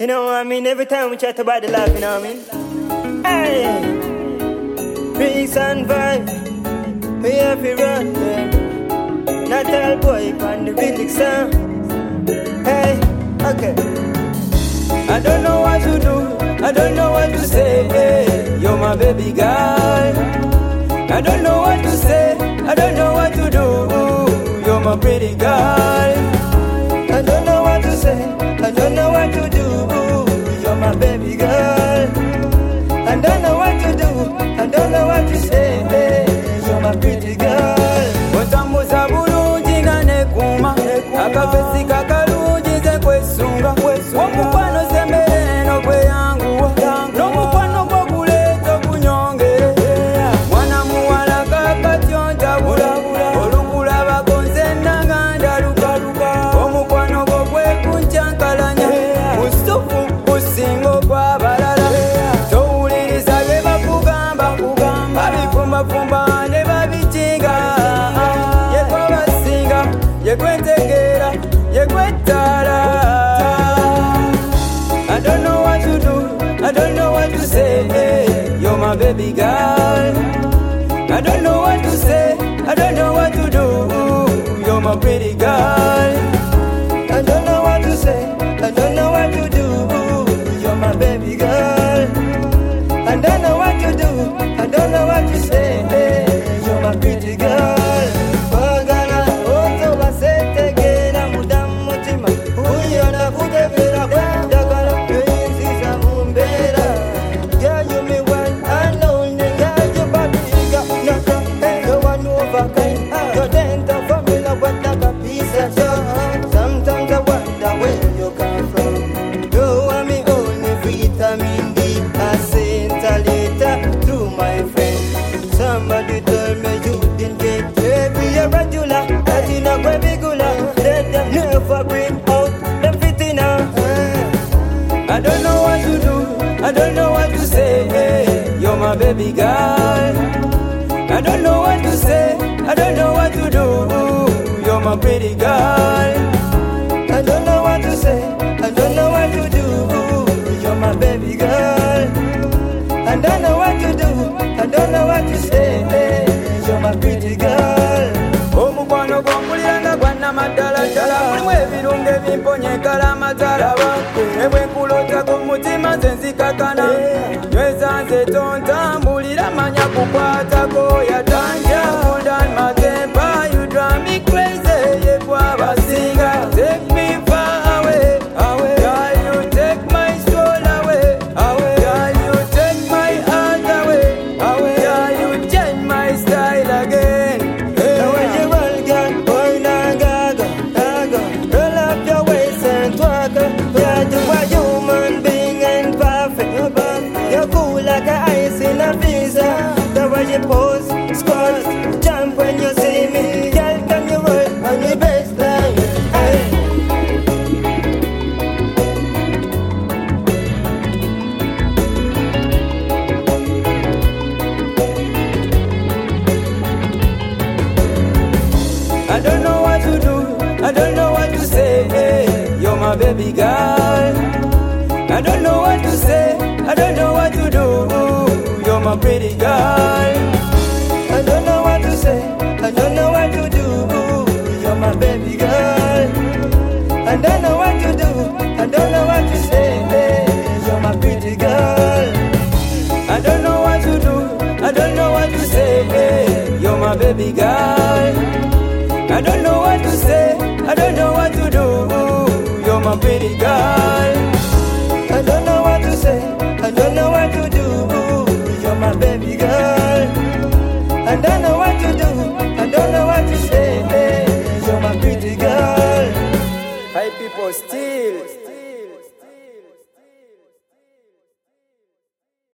You know what I mean? Every time we chat about the life, you know what I mean? Hey, peace and vibe, we have to run them. Not all boy on the lyric sound. Hey, okay. I don't know what to do, I don't know what to say. Hey, you're my baby girl. I don't know what to say, I don't know what to do. You're my pretty girl. I don't know what to say, I don't know what to do. You're my baby girl. I don't know what to do, I don't know what to say. Hey, you're my pretty girl. Otambuza bulungi nga nekuma, akafesi kakalungi ze kwesunga. Omukwano sembere n'okweyanguwa, n'omukwano gwokuleeta okunyongere. Mwana muwala kakatyontabula, olukulabako nze naganda lukaluka. Omukwano gwo gwekuncankalanya, busufu businga okwabalala. Towuliriza bye bakugamba, babifumbafumba ne babikinga. Yekwabasinga, yekwetegeera, yekwetala. I don't know what to do, I don't know what to say. Hey, you're my baby girl. I don't know what to say, I don't know what to do. You're my pretty girl. I don't know what to say, I don't know what to do. You're my baby girl. I don't know what to do, I don't know what to say. Hey, you're my pretty girl. Bagala, oto basete gena mudamu mutima. Uyona kukevera kwa dagala. Princes amumbera. Yeah, you me one and only. Yeah, you badiga. Naka, no one overcame. Your dental formula went like a piece of jam. Sometimes I wonder where you come from. You are me only vitamin D. I sent a letter to my friend. Somebody told me you didn't get baby a regular. That in a regular. Let them never bring out them fitina. I don't know what to do, I don't know what to say. Hey, you're my baby girl. I don't know what to say, I don't know what to do. You're my pretty girl. I don't know what to say, I don't know what to do. You're my baby girl. I don't know what to do, I don't know what to say. Hey, you're my pretty girl. Omukwano gw'ompuliranga gwanna maddala ddala. Mulimu ebirungo ebimponyekala amatala. Ebwenkulota ku mutima nze nzikakana. Nyweza nze tontambulira manya kukwatako yatanja. Hold on my temper, you drive me crazy. Yekwabasinga, take me far away, away. Girl, you take my soul away, away. Girl, you take my heart away, away. Girl, you change my style again. Now when you roll, girl, boy, nah, gaga, gaga. Roll up your waist and twerk. Yeah, you are human being and perfect. You're cool like a ice in a freezer. The way you pose, squat, jump when you see me. Girl, can you roll on your baseline? Hey. I don't know what to do, I don't know what to say. Hey, you're my baby girl. I don't know what to say, I don't know what to do. You're my pretty girl. I don't know what to say, I don't know what to do. You're my baby girl. I don't know what to do, I don't know what to say. Hey, you're my pretty girl. I don't know what to do, I don't know what to say. Hey, you're my baby girl. I don't know what to say, I don't know what to do. You're my pretty girl. I don't know what to say, I don't know what to do. You're my baby girl. I don't know what to do, I don't know what to say. Hey, you're my pretty girl. Hi people still.